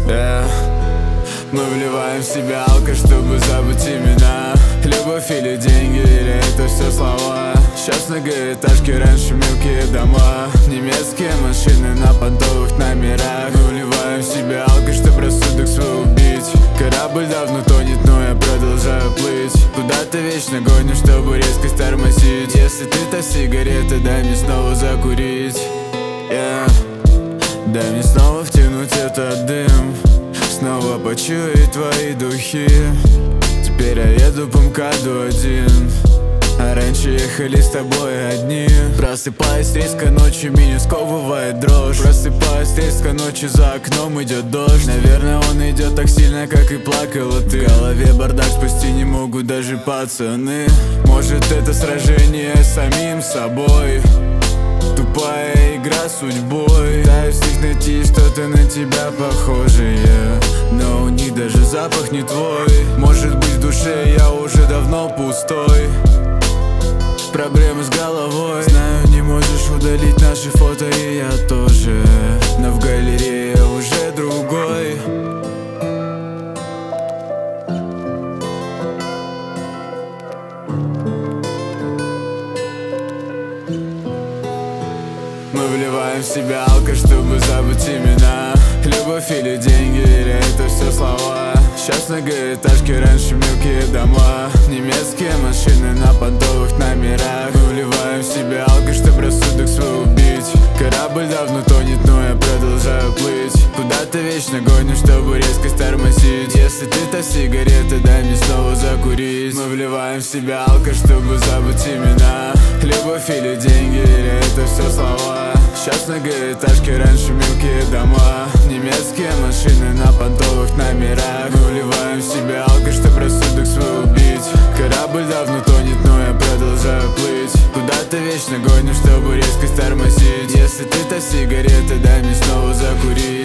Мы вливаем в себя алкоголь, чтобы забыть имена. Любовь или деньги, или это все слова. Сейчас многоэтажки, раньше мелкие дома. Немецкие машины на понтовых номерах. Мы вливаем в себя алкоголь, чтобы рассудок свой убить. Корабль давно тонет, но я продолжаю плыть. Куда ты вечно гонишь, чтобы резкость тормозить? Если ты та сигарета, дай мне снова закурить. Дай мне снова втянуть этот дым, снова почуять твои духи. Теперь я еду по МКАДу один, а раньше ехали с тобой одни. Просыпаюсь резко ночью, меня сковывает дрожь. Просыпаюсь резко ночью, за окном идет дождь. Наверное, он идет так сильно, как и плакала ты. В голове бардак, спасти не могут даже пацаны. Может, это сражение с самим собой, тупая игра с судьбой. Пытаюсь в них найти что-то на тебя похожее, но у них даже запах не твой. Может быть, в душе я уже давно пустой. Проблемы с головой. Знаю, не можешь удалить наши фото, и я тоже, но в галерее уже другой. Мы вливаем в себя алкоголь, чтобы забыть имена. Любовь или деньги, или это все слова. Сейчас многоэтажки, раньше мелкие дома. Немецкие машины на понтовых номерах. Мы вливаем в себя алкоголь, чтобы рассудок свой убить. Корабль давно тонет, но я продолжаю плыть. Куда ты вечно гонишь, чтобы резкость тормозить? Если ты та сигарета, дай мне снова закурить. Мы вливаем в себя алкоголь, чтобы забыть имена. Любовь или деньги, или это все слова. Сейчас многоэтажки, раньше мелкие дома. Немецкие машины на понтовых номерах. Мы вливаем в себя алкоголь, чтобы рассудок свой убить. Корабль давно тонет, но я продолжаю плыть. Куда ты вечно гонишь, чтобы резкость тормозить? Если ты та сигарета, дай мне снова закурить.